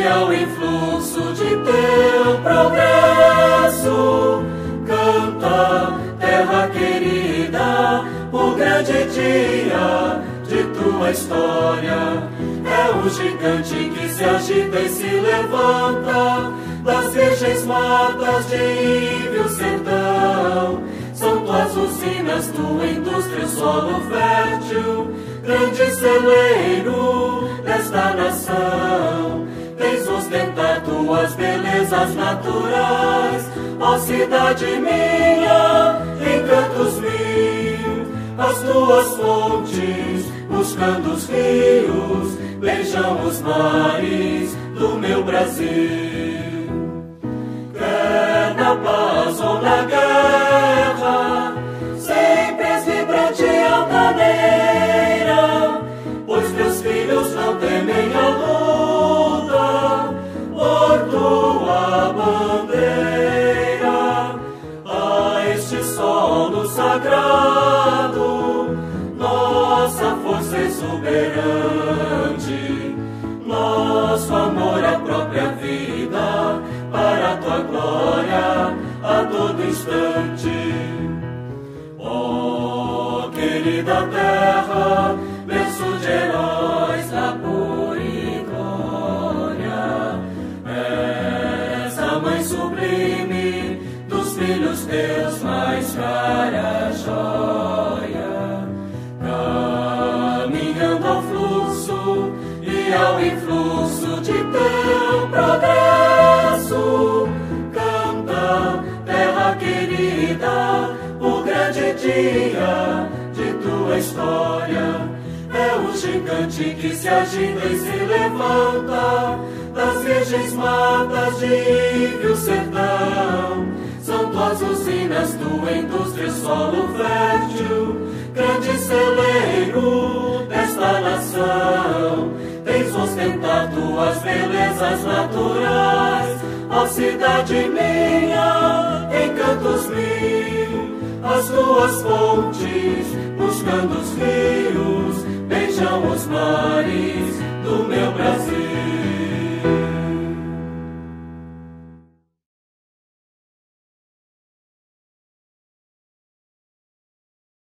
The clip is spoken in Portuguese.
ao influxo de teu progresso. Canta, terra querida, o grande dia de tua história. É o gigante que se agita e se levanta das virgens matas de ívio sertão. São tuas usinas, tua indústria, o solo fértil, grande celeiro desta nação. Tens ostentado tuas belezas naturais, ó cidade minha, encantos mil. As tuas fontes, buscando os rios, beijam os mares do meu Brasil. Quer na paz ou na guerra, sempre és vibrante e altaneira, pois teus filhos não temem a luta por tua bandeira. A este solo sagrado, nossa força exuberante, nosso amor à própria vida, para a tua glória a todo instante. Ó querida terra, berço de heróis da pura e glória, és a mãe sublime dos filhos teus, mais cara joia. Caminhando ao fluxo e ao influxo de teu progresso, canta, terra querida, o grande dia de tua história. É o gigante que se agita e se levanta das virgens matas de ívio sertão. São tuas usinas, tua indústria, solo fértil, grande celeiro desta nação. Tens ostentado tuas belezas naturais, ó cidade minha, encantos mil. As tuas fontes, buscando os rios, beijam os mares do meu Brasil.